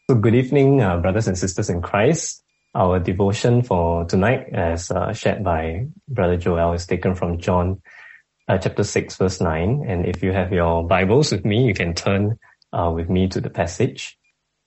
So good evening, brothers and sisters in Christ. Our devotion for tonight, as shared by Brother Joel, is taken from John chapter 6, verse 9. And if you have your Bibles with me, you can turn with me to the passage.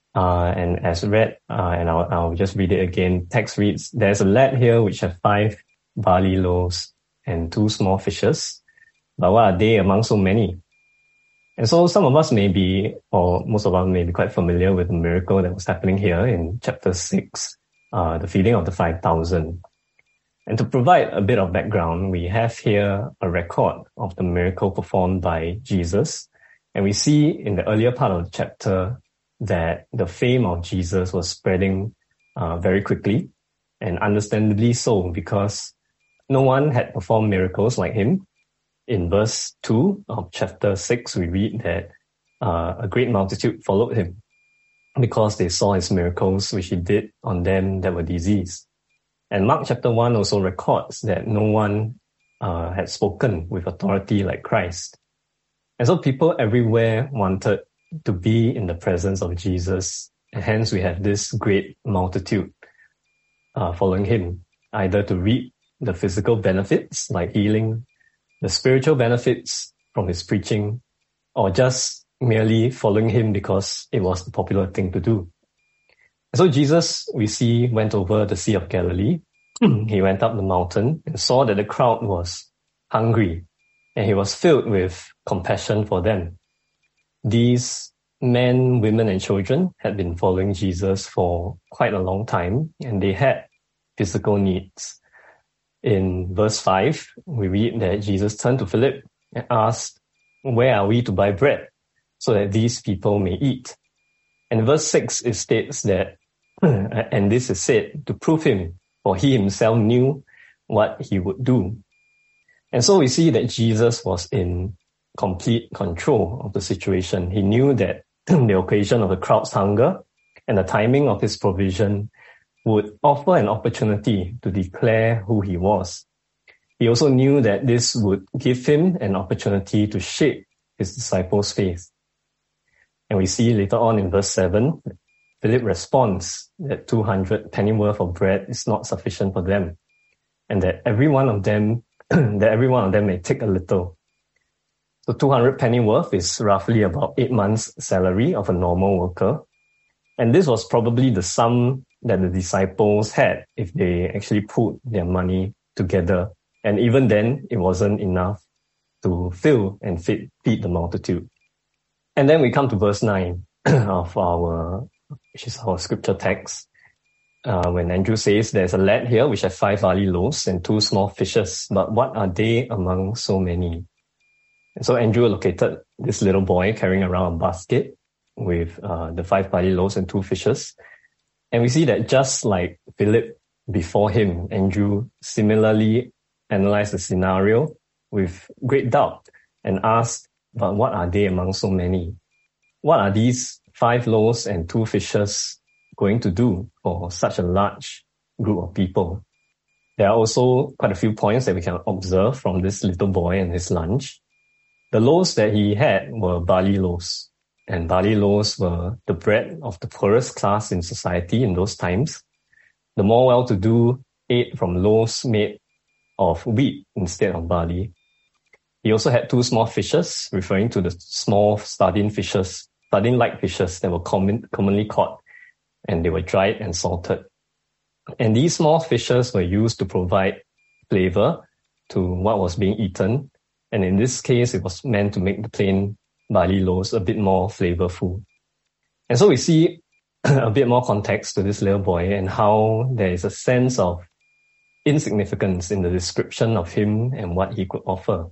And as read, and I'll just read it again. Text reads, "There's a lad here which have 5 barley loaves and 2 small fishes. But what are they among so many?" And so some of us may be, or most of us may be quite familiar with the miracle that was happening here in chapter 6, the feeding of the 5,000. And to provide a bit of background, we have here a record of the miracle performed by Jesus. And we see in the earlier part of the chapter that the fame of Jesus was spreading very quickly, and understandably so, because no one had performed miracles like him. In verse 2 of chapter 6, we read that a great multitude followed him because they saw his miracles, which he did on them that were diseased. And Mark chapter 1 also records that no one had spoken with authority like Christ. And so people everywhere wanted to be in the presence of Jesus, and hence we have this great multitude following him, either to reap the physical benefits like healing, the spiritual benefits from his preaching, or just merely following him because it was the popular thing to do. So Jesus, we see, went over the Sea of Galilee. He went up the mountain and saw that the crowd was hungry, and he was filled with compassion for them. These men, women, and children had been following Jesus for quite a long time, and they had physical needs. In verse 5, we read that Jesus turned to Philip and asked, "Where are we to buy bread so that these people may eat?" And in verse 6, it states that, and this is said to prove him, for he himself knew what he would do. And so we see that Jesus was in complete control of the situation. He knew that the occasion of the crowd's hunger and the timing of his provision would offer an opportunity to declare who he was. He also knew that this would give him an opportunity to shape his disciples' faith. And we see later on in verse 7, Philip responds that 200 pennyworth of bread is not sufficient for them, and that every one of them may take a little. So 200 pennyworth is roughly about 8 months' salary of a normal worker. And this was probably the sum that the disciples had if they actually put their money together. And even then, it wasn't enough to fill and feed the multitude. And then we come to verse 9 of which is our scripture text, when Andrew says, "There's a lad here which has 5 barley loaves and 2 small fishes, but what are they among so many?" And so Andrew located this little boy carrying around a basket with the 5 barley loaves and 2 fishes. And we see that just like Philip before him, Andrew similarly analyzed the scenario with great doubt and asked, "But what are they among so many? What are these 5 loaves and 2 fishes going to do for such a large group of people?" There are also quite a few points that we can observe from this little boy and his lunch. The loaves that he had were barley loaves. And barley loaves were the bread of the poorest class in society in those times. The more well-to-do ate from loaves made of wheat instead of barley. He also had 2 small fishes, referring to the small sardine-like fishes that were commonly caught, and they were dried and salted. And these small fishes were used to provide flavor to what was being eaten. And in this case, it was meant to make the plain barley loaves a bit more flavorful. And so we see a bit more context to this little boy and how there is a sense of insignificance in the description of him and what he could offer.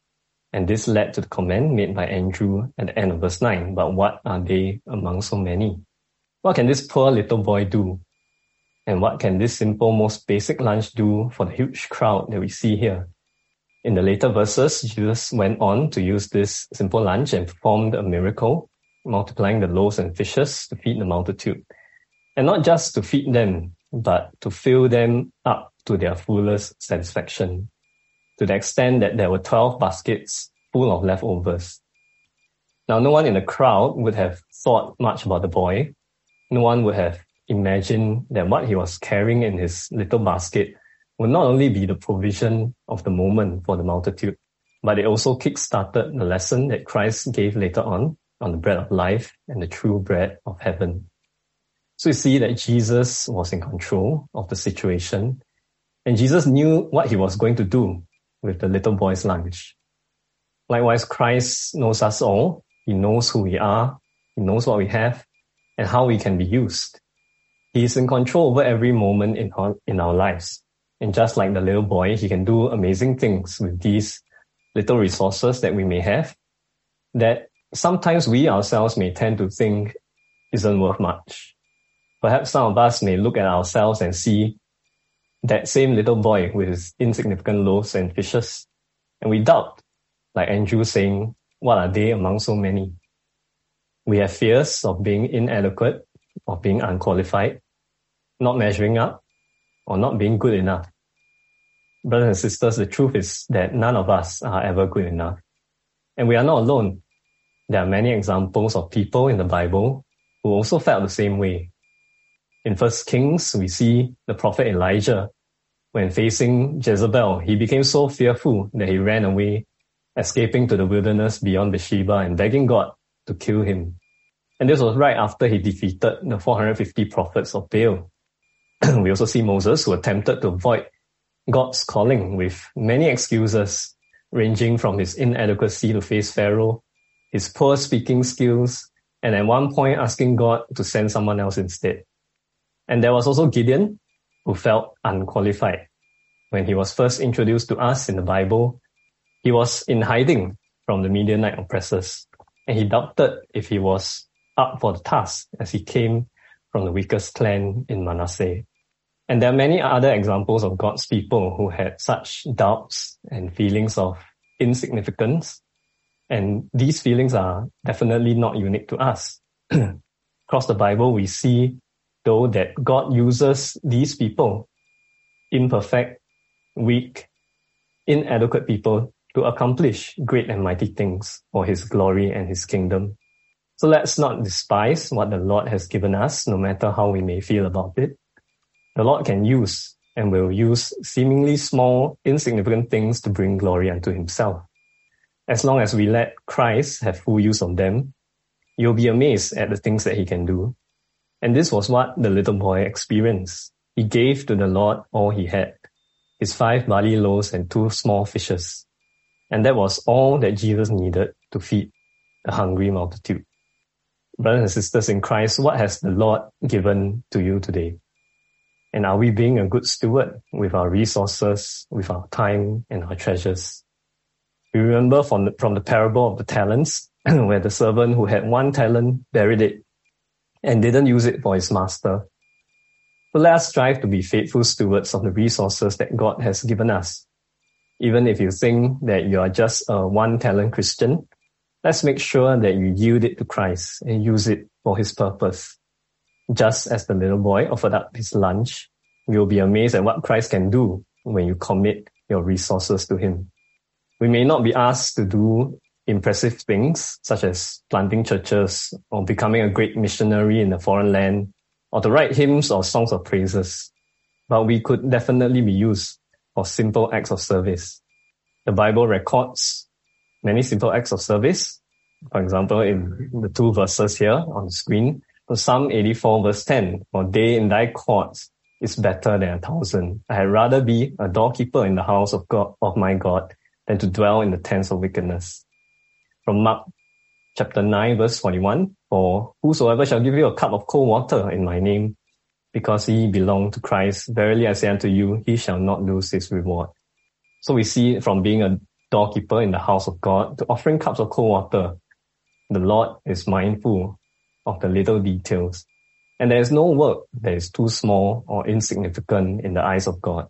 And this led to the comment made by Andrew at the end of verse 9, "But what are they among so many?" What can this poor little boy do? And what can this simple, most basic lunch do for the huge crowd that we see here? In the later verses, Jesus went on to use this simple lunch and performed a miracle, multiplying the loaves and fishes to feed the multitude. And not just to feed them, but to fill them up to their fullest satisfaction, to the extent that there were 12 baskets full of leftovers. Now, no one in the crowd would have thought much about the boy, no one would have imagined that what he was carrying in his little basket would not only be the provision of the moment for the multitude, but it also kick-started the lesson that Christ gave later on the bread of life and the true bread of heaven. So you see that Jesus was in control of the situation, and Jesus knew what he was going to do with the little boy's lunch. Likewise, Christ knows us all. He knows who we are. He knows what we have and how we can be used. He is in control over every moment in our lives. And just like the little boy, he can do amazing things with these little resources that we may have that sometimes we ourselves may tend to think isn't worth much. Perhaps some of us may look at ourselves and see that same little boy with his insignificant loaves and fishes, and we doubt, like Andrew saying, what are they among so many? We have fears of being inadequate, of being unqualified, not measuring up, or not being good enough. Brothers and sisters, the truth is that none of us are ever good enough. And we are not alone. There are many examples of people in the Bible who also felt the same way. In 1 Kings, we see the prophet Elijah. When facing Jezebel, he became so fearful that he ran away, escaping to the wilderness beyond Bathsheba and begging God to kill him. And this was right after he defeated the 450 prophets of Baal. We also see Moses, who attempted to avoid God's calling with many excuses, ranging from his inadequacy to face Pharaoh, his poor speaking skills, and at one point asking God to send someone else instead. And there was also Gideon, who felt unqualified. When he was first introduced to us in the Bible, he was in hiding from the Midianite oppressors, and he doubted if he was up for the task as he came from the weakest clan in Manasseh. And there are many other examples of God's people who had such doubts and feelings of insignificance. And these feelings are definitely not unique to us. Across the Bible, we see, though, that God uses these people, imperfect, weak, inadequate people, to accomplish great and mighty things for his glory and his kingdom. So let's not despise what the Lord has given us, no matter how we may feel about it. The Lord can use and will use seemingly small, insignificant things to bring glory unto himself. As long as we let Christ have full use of them, you'll be amazed at the things that he can do. And this was what the little boy experienced. He gave to the Lord all he had, his 5 barley loaves and 2 small fishes. And that was all that Jesus needed to feed a hungry multitude. Brothers and sisters in Christ, what has the Lord given to you today? And are we being a good steward with our resources, with our time and our treasures? We remember from the parable of the talents, where the servant who had 1 talent buried it and didn't use it for his master. So let us strive to be faithful stewards of the resources that God has given us. Even if you think that you are just a 1-talent Christian, let's make sure that you yield it to Christ and use it for his purpose. Just as the little boy offered up his lunch, you'll be amazed at what Christ can do when you commit your resources to him. We may not be asked to do impressive things such as planting churches or becoming a great missionary in a foreign land or to write hymns or songs of praises, but we could definitely be used for simple acts of service. The Bible records many simple acts of service. For example, in the 2 verses here on the screen, for Psalm 84 verse 10, "For day in thy courts is better than 1,000. I had rather be a doorkeeper in the house of God, of my God, than to dwell in the tents of wickedness." From Mark chapter 9 verse 41, "For whosoever shall give you a cup of cold water in my name, because ye belong to Christ, verily I say unto you, he shall not lose his reward." So we see from being a doorkeeper in the house of God to offering cups of cold water, the Lord is mindful of the little details. And there is no work that is too small or insignificant in the eyes of God.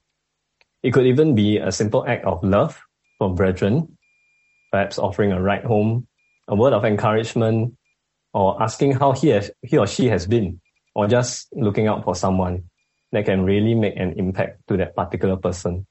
It could even be a simple act of love for brethren, perhaps offering a ride home, a word of encouragement, or asking how he or she has been, or just looking out for someone that can really make an impact to that particular person.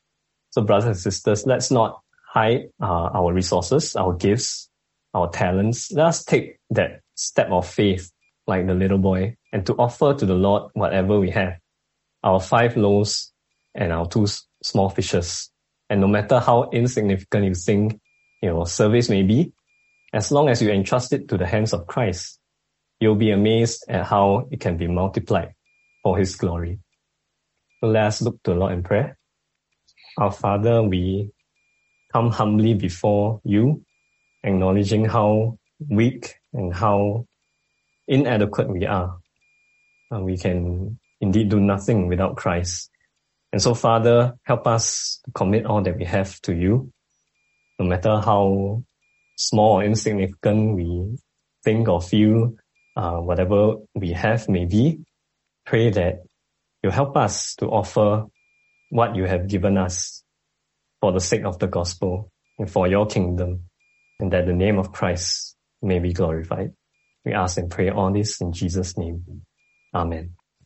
So brothers and sisters, let's not hide our resources, our gifts, our talents. Let us take that step of faith like the little boy and to offer to the Lord whatever we have, our 5 loaves and our 2 small fishes. And no matter how insignificant you think your service may be, as long as you entrust it to the hands of Christ, you'll be amazed at how it can be multiplied for His glory. So let us look to the Lord in prayer. Our Father, we come humbly before you, acknowledging how weak and how inadequate we are. We can indeed do nothing without Christ. And so, Father, help us to commit all that we have to you, no matter how small or insignificant we think or feel whatever we have may be. Pray that you help us to offer what you have given us for the sake of the gospel and for your kingdom, and that the name of Christ may be glorified. We ask and pray all this in Jesus' name. Amen.